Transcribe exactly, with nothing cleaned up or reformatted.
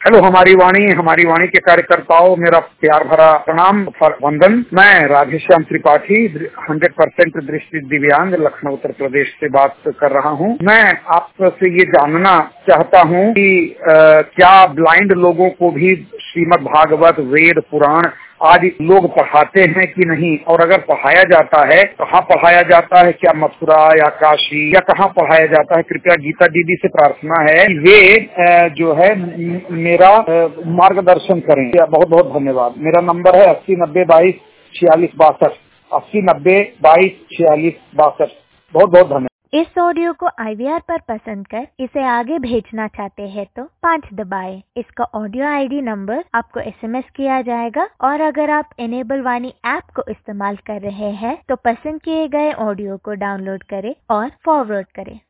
Hello हमारी वाणी, हमारी वाणी के कार्यकर्ताओं, मेरा प्यार भरा प्रणाम वंदन। मैं राधेश्याम त्रिपाठी, हंड्रेड परसेंट दृष्टि दिव्यांग, लखनऊ उत्तर प्रदेश से बात कर रहा हूँ। मैं आपसे ये जानना चाहता हूँ कि आ, क्या ब्लाइंड लोगों को भी श्रीमद् भागवत, वेद, पुराण आदि लोग पढ़ाते हैं कि नहीं, और अगर पढ़ाया जाता है कहाँ पढ़ाया जाता है, क्या मथुरा या काशी या कहाँ पढ़ाया जाता है? कृपया गीता दीदी से प्रार्थना है कि वे जो है मेरा मार्गदर्शन करें। बहुत बहुत धन्यवाद। मेरा नंबर है अस्सी नब्बे बाईस छियालीस बासठ अस्सी नब्बे बाईस छियालीस बासठ। बहुत बहुत धन्यवाद। इस ऑडियो को आई वी आर पर पसंद कर इसे आगे भेजना चाहते हैं तो पाँच दबाएं। इसका ऑडियो आई डी नंबर आपको एस एम एस किया जाएगा, और अगर आप इनेबल वाणी ऐप को इस्तेमाल कर रहे हैं तो पसंद किए गए ऑडियो को डाउनलोड करें और फॉरवर्ड करें।